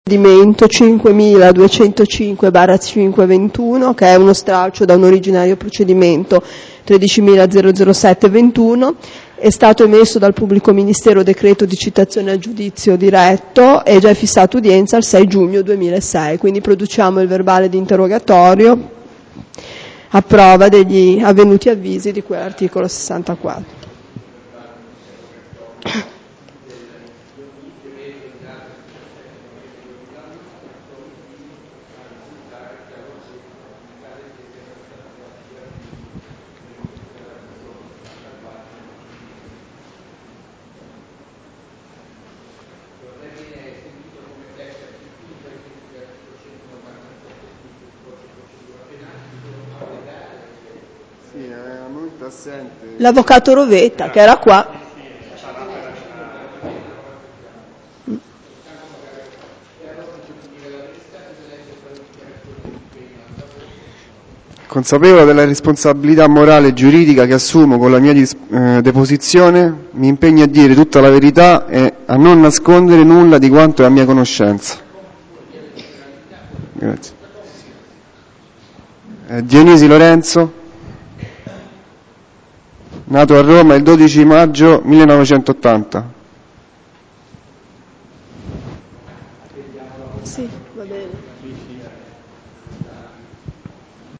Procedimento 5205/521, che è uno stralcio da un originario procedimento 13.007/21, è stato emesso dal pubblico ministero decreto di citazione a giudizio diretto e già è fissata udienza al 6 giugno 2006, quindi produciamo il verbale di interrogatorio a prova degli avvenuti avvisi di cui all'articolo 64. L'avvocato Rovetta, che era qua. Consapevole della responsabilità morale e giuridica che assumo con la mia deposizione, mi impegno a dire tutta la verità e a non nascondere nulla di quanto è a mia conoscenza. Grazie. Dionisi Lorenzo, nato a Roma il 12 maggio 1980. Sì.